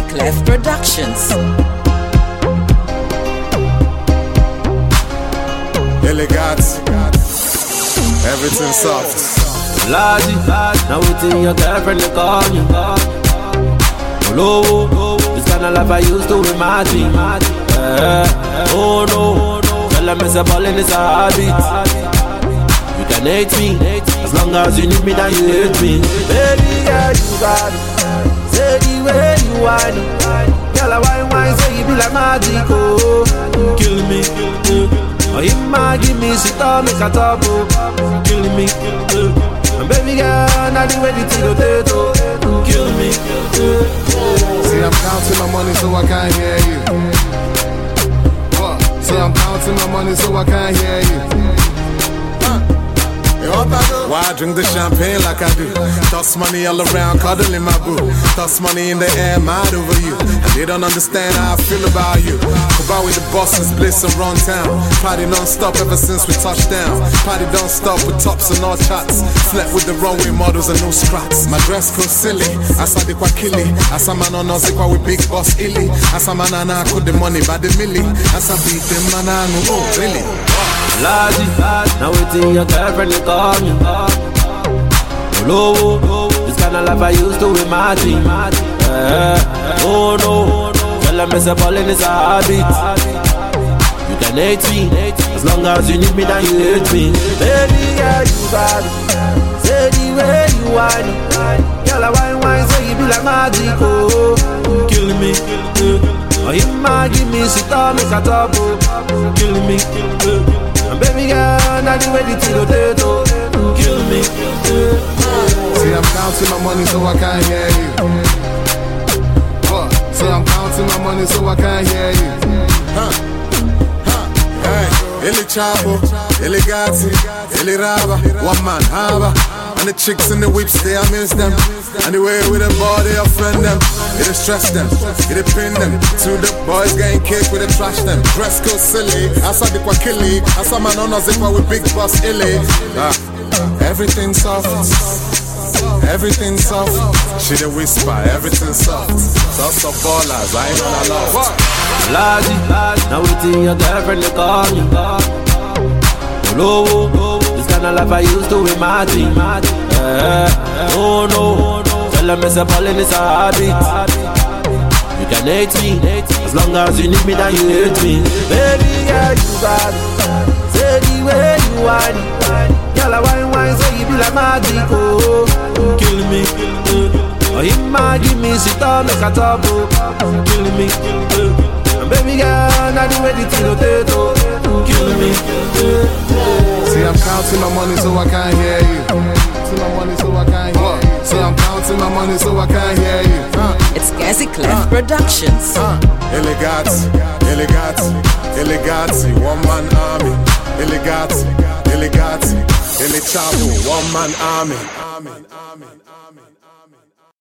Clef Productions. Elegance, everything soft. Lazy, now waiting your girlfriend to call you. Low, this kind of life I used to imagine. Oh no, tell them it's a ballin', it's a habit. You can hate me, as long as you need me, then you hate me. Baby girl, you got it. Say the way you whine it. Girl, I whine, say you be like magic, oh. Kill me, oh, you might give me shit or make a top, oh. Kill me, and baby girl, now the way the tea potato. Kill me, See, I'm counting my money so I can't hear you. What? See, I'm counting my money so I can't hear you. Why I drink the champagne like I do? Toss money all around, cuddling my boo. Toss money in the air, mad over you. And they don't understand how I feel about you. About with the bosses, bliss and run town. Party non-stop ever since we touched down. Party don't stop with tops and all chats. Slept with the runway models and no scraps. My dress code silly, asa de kwa kili. Asa man on us equal with big boss illy. Asa man ana put the money by the milli. Asa beat them man oh really. Lazy, now waiting your girlfriend to call me. Low, this kind of life I used to imagine. Oh no, tell them it's a ballin', it's a habit. You can hate me, as long as you need me, then you hate me. Baby girl, you got it. Say the way you whine it. Girl, I whine, say you be like magic, oh. Kill me, oh, you might give me shit or make a top, oh. Kill me, and baby girl, now the way the tea potato. Kill me. See, I'm counting my money so I can't hear you. What? See, I'm counting my money so I can't hear you. Hey, Illy Chavo, Elegazzi, Illy Raba, one man haba. And the chicks in the whips, they amuse them. And the way with the body, offend them. It'll stress them, it'll pin them. To the boys getting cake with the trash them. Dress code silly, asa di kwa kili. Asa man on us equal with big boss illy. Everything soft, everything soft. She the whisper, everything soft. Sauce of ballers, I ain't gonna love. Lazy, now waiting your girlfriend to call you. Low, this kind of life I used to imagine. Oh no, tell them it's a ballin', it's a habit. You can hate me, as long as you need me, then you hate me. Baby girl, you got it. Say the way you whine it. Girl, I whine, say you be like magic, oh. Kill me, oh, you might give me shit or make a top, oh. Kill me, and baby girl, now the way the tea potato. Kill me. See, I'm counting my money so I can't hear you. Counting my money so I can't hear you. See, I'm counting my money so I can't hear you. It's Gazi Clef Productions. Elegazzi, Elegazzi, Elegazzi, one man army. Elegazzi, Elegazzi, Ele Chavo, one man army.